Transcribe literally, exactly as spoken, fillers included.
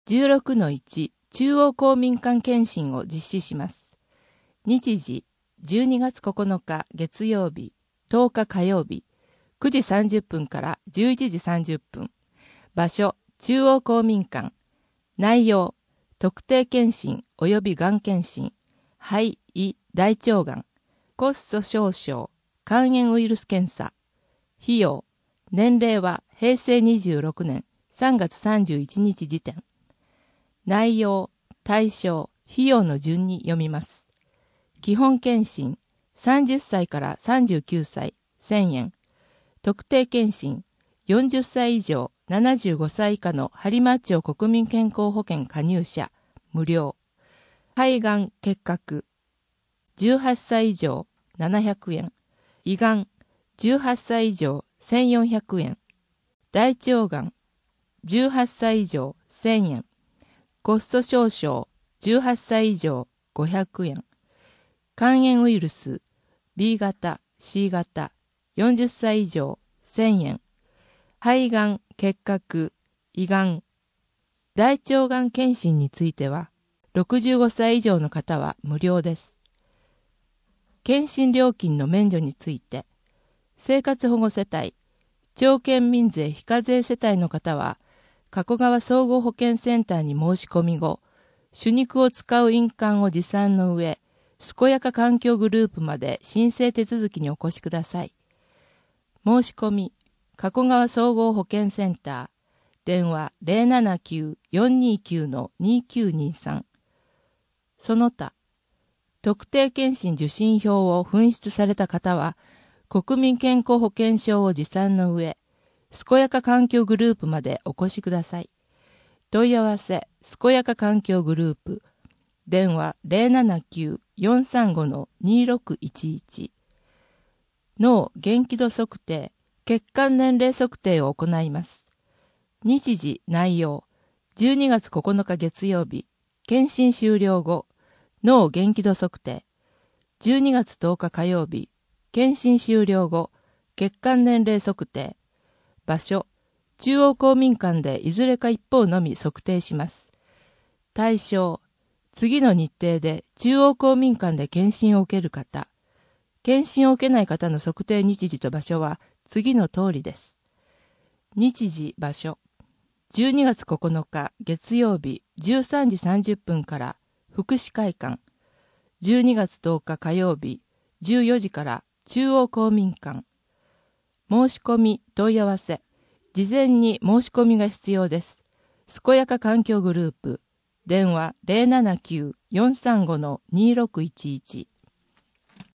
じゅうろくのいち 中央公民館検診を実施します。日時じゅうにがつここのか月曜日、とおか火曜日、くじさんじゅっぷんからじゅういちじさんじゅっぷん。場所、中央公民館。内容、特定検診及びがん検診、肺、胃、大腸がん、コスト少々、肝炎ウイルス検査。費用、年齢はへいせいにじゅうろくねんさんがつさんじゅういちにち時点。内容、対象、費用の順に読みます。基本検診、さんじゅっさいからさんじゅうきゅうさい、せんえん。特定検診、よんじゅっさい以上、ななじゅうごさい以下の播磨町国民健康保険加入者、無料。肺がん結核、じゅうはっさい以上、ななひゃくえん。胃がん、じゅうはっさい以上、せんよんひゃくえん。大腸がん、じゅうはっさい以上、せんえん。コスト少々、じゅうはっさい以上、ごひゃくえん。肝炎ウイルス、ビー 型、シー 型、よんじゅっさい以上、せんえん。肺がん、結核、胃がん。大腸がん検診については、ろくじゅうごさい以上の方は無料です。検診料金の免除について、生活保護世帯、町県民税非課税世帯の方は、加古川総合保健センターに申し込み後、手肉を使う印鑑を持参の上、健やか環境グループまで申請手続きにお越しください。申し込み、加古川総合保健センター、電話 ゼロななきゅう よんにきゅう にきゅうにさん。その他、特定健診受診票を紛失された方は、国民健康保険証を持参の上、健やか環境グループまでお越しください。問い合わせ、健やか環境グループ、電話 ゼロななきゅう よんさんご にろくいちいち。脳元気度測定、血管年齢測定を行います。日時、内容、じゅうにがつここのか月曜日、検診終了後、脳元気度測定。じゅうにがつとおか火曜日、検診終了後、血管年齢測定。場所、中央公民館でいずれか一方のみ測定します。対象、次の日程で中央公民館で検診を受ける方。検診を受けない方の測定日時と場所は次の通りです。日時、場所。じゅうにがつここのか月曜日じゅうさんじさんじゅっぷんから福祉会館。じゅうにがつとおか火曜日じゅうよじから中央公民館。申し込み、問い合わせ。事前に申し込みが必要です。健やか環境グループ。電話 ゼロななきゅう よんさんご にろくいちいち。